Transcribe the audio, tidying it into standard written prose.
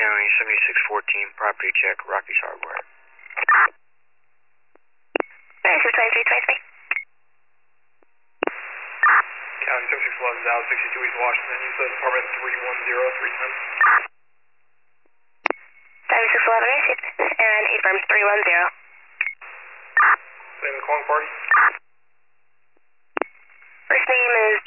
County 7614, property check, Rocky's Hardware. 962323. County 7611, Dallas 62 East Washington. You said apartment 310310. 7611 and 8 firms 310. Name of the calling party? First name is